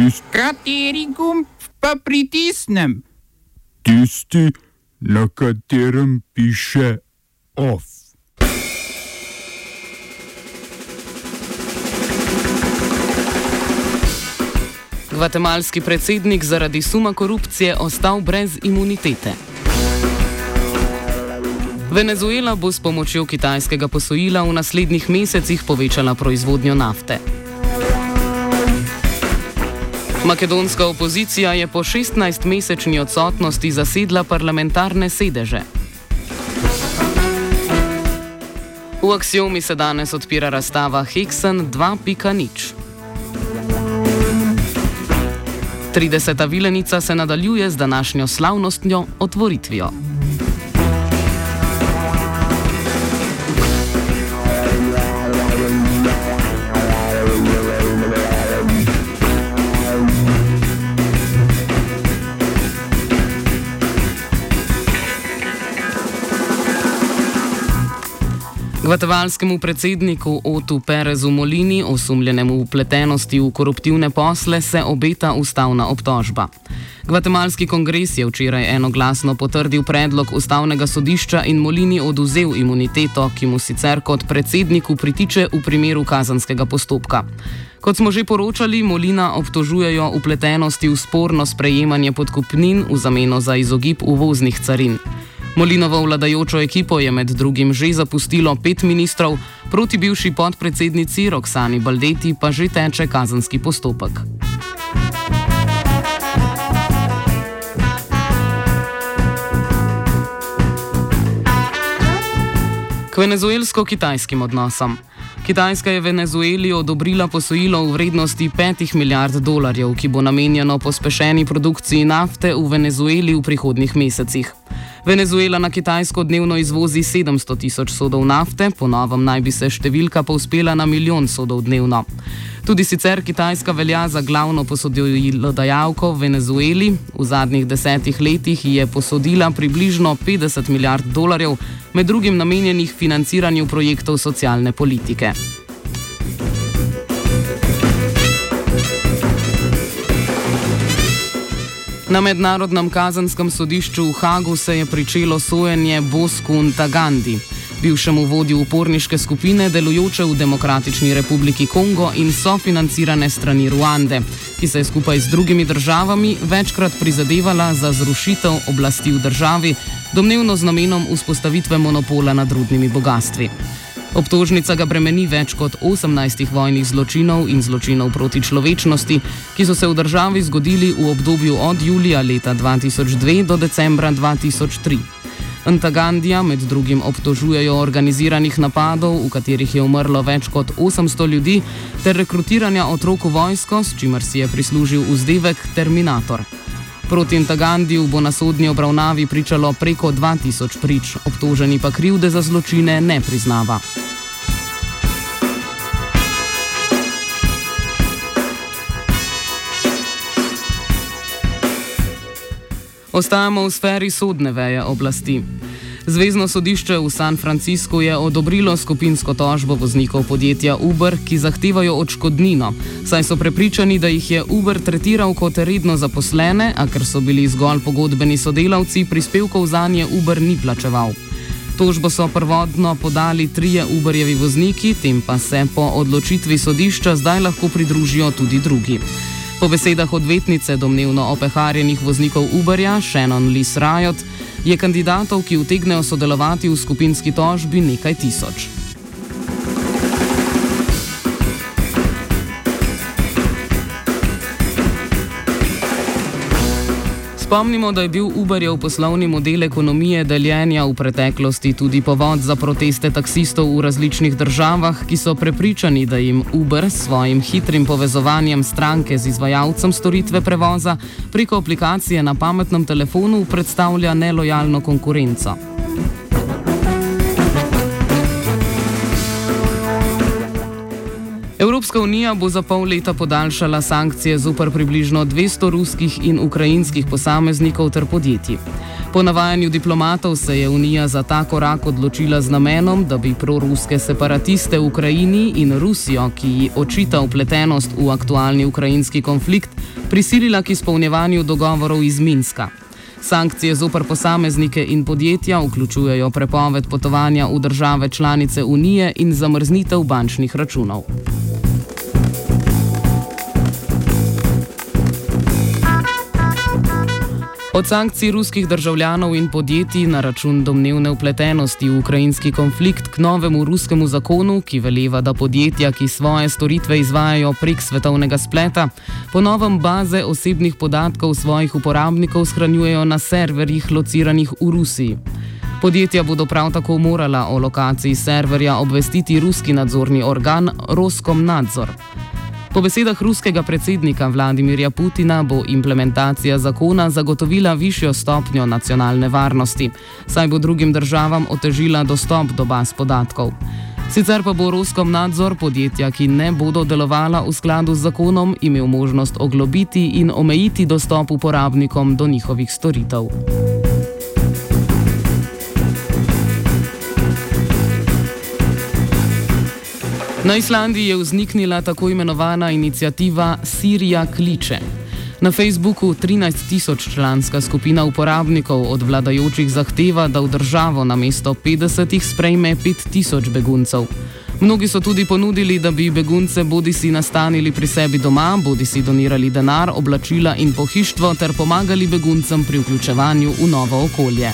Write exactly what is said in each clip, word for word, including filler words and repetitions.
Tist, Kateri gumb pa pritisnem? tisti, na katerem piše OF. Gvatemalski predsednik zaradi suma korupcije ostal brez imunitete. Venezuela bo s pomočjo kitajskega posojila v naslednjih mesecih povečala proizvodnjo nafte. Makedonska opozicija je po šestnajstmesečni odsotnosti zasedla parlamentarne sedeže. V Aksiomi se danes odpira razstava Heksen dva pika nič. trideseta vilenica se nadaljuje z današnjo slavnostno otvoritvijo. Gvatemalskemu predsedniku Otu Perezu Molini, osumljenemu vpletenosti v koruptivne posle, se obeta ustavna obtožba. Gvatemalski kongres je včeraj enoglasno potrdil predlog ustavnega sodišča in Molini oduzel imuniteto, ki mu sicer kot predsedniku pritiče v primeru kazenskega postopka. Kot smo že poročali, Molina obtožujejo vpletenosti v sporno sprejemanje podkupnin v zameno za izogib uvoznih carin. Molinovo vladajočo ekipo je med drugim že zapustilo pet ministrov, proti bivši podpredsednici Roksani Baldeti pa že teče kazenski postopek. K venezuelsko-kitajskim odnosom. Kitajska je Venezueli odobrila posojilo v vrednosti petih milijard dolarjev, ki bo namenjeno pospešeni produkciji nafte v Venezueli v prihodnjih mesecih. Venezuela na Kitajsko dnevno izvozi sedemsto tisoč sodov nafte, po novem naj bi se številka povzpela na milijon sodov dnevno. Tudi sicer Kitajska velja za glavno posojilodajalko v Venezueli. V zadnjih desetih letih je posodila približno petdeset milijard dolarjev, med drugim namenjenih financiranju projektov socialne politike. Na mednarodnem kazenskem sodišču v Hagu se je pričelo sojenje Bosku Ntagandi, bivšemu vodju uporniške skupine, delujoče v Demokratični republiki Kongo in sofinancirane strani Ruande, ki se je skupaj z drugimi državami večkrat prizadevala za zrušitev oblasti v državi, domnevno z namenom vzpostavitve monopola nad rudnimi bogastvi. Obtožnica ga bremeni več kot osemnajstih vojnih zločinov in zločinov proti človečnosti, ki so se v državi zgodili v obdobju od julija leta dva tisoč dve do decembra dva tisoč tri. Ntagandija med drugim obtožujejo organiziranih napadov, v katerih je umrlo več kot osemsto ljudi, ter rekrutiranja otrok v vojsko, s čimer si je prislužil vzdevek Terminator. Proti Ntagandiju bo na sodni obravnavi pričalo preko dva tisoč prič, obtoženi pa krivde za zločine ne priznava. Ostajamo v sferi sodne veje oblasti. Zvezno sodišče v San Franciscu je odobrilo skupinsko tožbo voznikov podjetja Uber, ki zahtevajo odškodnino, saj so prepričani, da jih je Uber tretiral kot redno zaposlene, a ker so bili zgolj pogodbeni sodelavci, prispevkov zanje Uber ni plačeval. Tožbo so prvotno podali trije Uberjevi vozniki, tem pa se po odločitvi sodišča zdaj lahko pridružijo tudi drugi. Po besedah odvetnice domnevno opeharjenih voznikov Uberja, Shannon Lis Riot, je kandidatov, ki utegnejo sodelovati v skupinski tožbi, nekaj tisoč. Spomnimo, da je bil Uberjev poslovni model ekonomije deljenja v preteklosti tudi povod za proteste taksistov v različnih državah, ki so prepričani, da jim Uber s svojim hitrim povezovanjem stranke z izvajalcem storitve prevoza preko aplikacije na pametnem telefonu predstavlja nelojalno konkurenco. Evropska unija bo za pol leta podaljšala sankcije zoper približno dvesto ruskih in ukrajinskih posameznikov ter podjetij. Po navajanju diplomatov se je Unija za ta korak odločila z namenom, da bi proruske separatiste v Ukrajini in Rusijo, ki ji očita vpletenost v aktualni ukrajinski konflikt, prisilila k izpolnjevanju dogovorov iz Minska. Sankcije zoper posameznike in podjetja vključujejo prepoved potovanja v države članice Unije in zamrznitev bančnih računov. Od sankcij ruskih državljanov in podjetij na račun domnevne vpletenosti v ukrajinski konflikt k novemu ruskemu zakonu, ki veleva, da podjetja, ki svoje storitve izvajajo prek svetovnega spleta, po novem baze osebnih podatkov svojih uporabnikov shranjujejo na serverjih lociranih v Rusiji. Podjetja bodo prav tako morala o lokaciji serverja obvestiti ruski nadzorni organ Roskomnadzor. Po besedah ruskega predsednika Vladimirja Putina bo implementacija zakona zagotovila višjo stopnjo nacionalne varnosti, saj bo drugim državam otežila dostop do baz podatkov. Sicer pa bo Roskomnadzor podjetja, ki ne bodo delovala v skladu z zakonom, imel možnost oglobiti in omejiti dostop uporabnikom do njihovih storitev. Na Islandiji je vzniknila tako imenovana iniciativa Sirija kliče. Na Facebooku trinajst tisoč članska skupina uporabnikov od vladajočih zahteva, da v državo namesto petdesetih sprejme pet tisoč beguncev. Mnogi so tudi ponudili, da bi begunce bodisi nastanili pri sebi doma, bodisi donirali denar, oblačila in pohištvo ter pomagali beguncem pri vključevanju v novo okolje.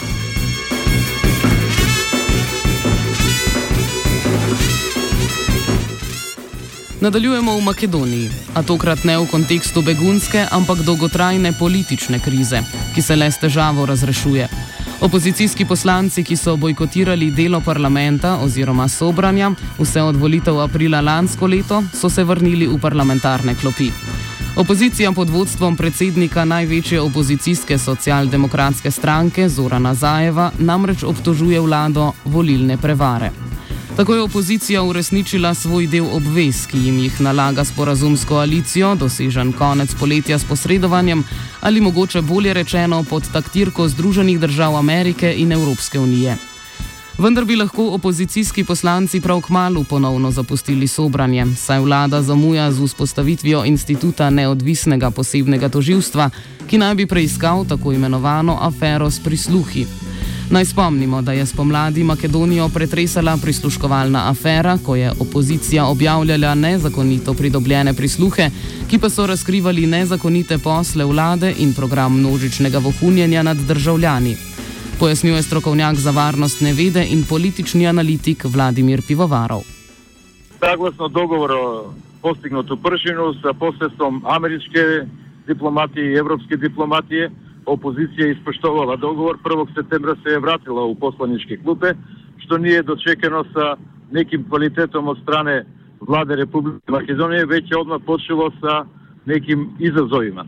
Nadaljujemo v Makedoniji, a tokrat ne v kontekstu begunske, ampak dolgotrajne politične krize, ki se le s težavo razrešuje. Opozicijski poslanci, ki so bojkotirali delo parlamenta oziroma sobranja vse od volitev aprila lansko leto, so se vrnili v parlamentarne klopi. Opozicija pod vodstvom predsednika največje opozicijske socialdemokratske stranke Zorana Zajeva namreč obtožuje vlado volilne prevare. Tako je opozicija uresničila svoj del obvez, ki jim jih nalaga sporazum s koalicijo, dosežen konec poletja s posredovanjem ali mogoče bolje rečeno pod taktirko Združenih držav Amerike in Evropske unije. Vendar bi lahko opozicijski poslanci prav kmalu ponovno zapustili sobranje, saj vlada zamuja z vzpostavitvijo instituta neodvisnega posebnega tožilstva, ki naj bi preiskal tako imenovano afero s prisluhi. Naj spomnimo, da je spomladi Makedonijo pretresala prisluškovalna afera, ko je opozicija objavljala nezakonito pridobljene prisluhe, ki pa so razkrivali nezakonite posle vlade in program množičnega vohunjenja nad državljani. Pojasnjuje strokovnjak za varnostne vede in politični analitik Vladimir Pivovarov. Saglasno dogovoru postignutu pršinu sa posredstvom američke diplomatije i evropske diplomatije, opozicija je ispoštovala dogovor, prvog septembra se je vratila u poslaničke klupe, što nije dočekano sa nekim kvalitetom od strane vlade Republike Makedonije, već je odmah počelo sa nekim izazovima.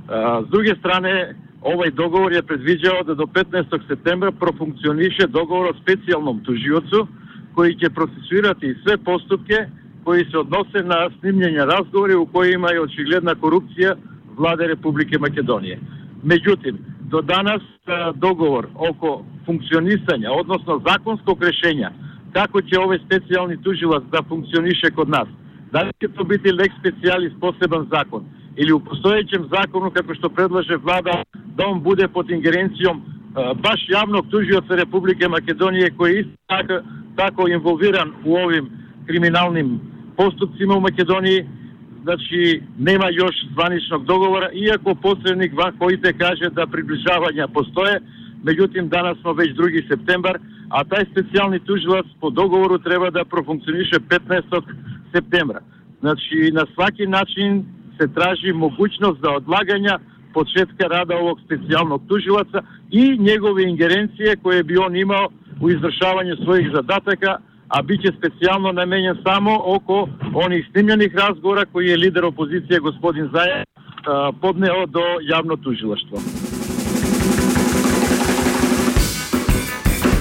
S druge strane, ovaj dogovor je predviđao da do petnaestog septembra profunkcioniše dogovor o specijalnom tužiocu koji će procesuirati sve postupke koji se odnose na snimljenje razgovore u kojima je očigledna korupcija vlade Republike Makedonije. Međutim, do danas dogovor oko funkcionisanja, odnosno zakonskog rešenja, kako će ovaj specijalni tužilac da funkcioniše kod nas, da li će to biti lex specialis poseban zakon ili u postojećem zakonu, kako što predlaže vlada, da on bude pod ingerencijom baš javnog tužioca Republike Makedonije koji je isto tako, tako involviran u ovim kriminalnim postupcima u Makedoniji. Znači, nema još zvaničnog dogovora, iako posrednik koji te kaže da približavanja postoje, međutim danas smo već drugi septembar, a taj specijalni tužilac po dogovoru treba da profunkcioniše petnaestog septembra. Znači, na svaki način se traži mogućnost za odlaganja početka rada ovog specijalnog tužilaca i njegove ingerencije koje bi on imao u izvršavanju svojih zadataka, a bit će specijalno namenjen samo oko onih snimljenih razgovora koji je lider opozicije gospodin Zajev podneo do javno tužilaštvo.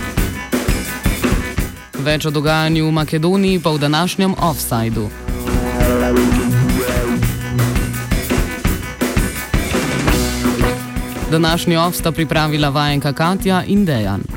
Več o dogajanju v Makedoniji pa v današnjem Offsideu. Današnji off sta pripravila vajenka Katja in Dejan.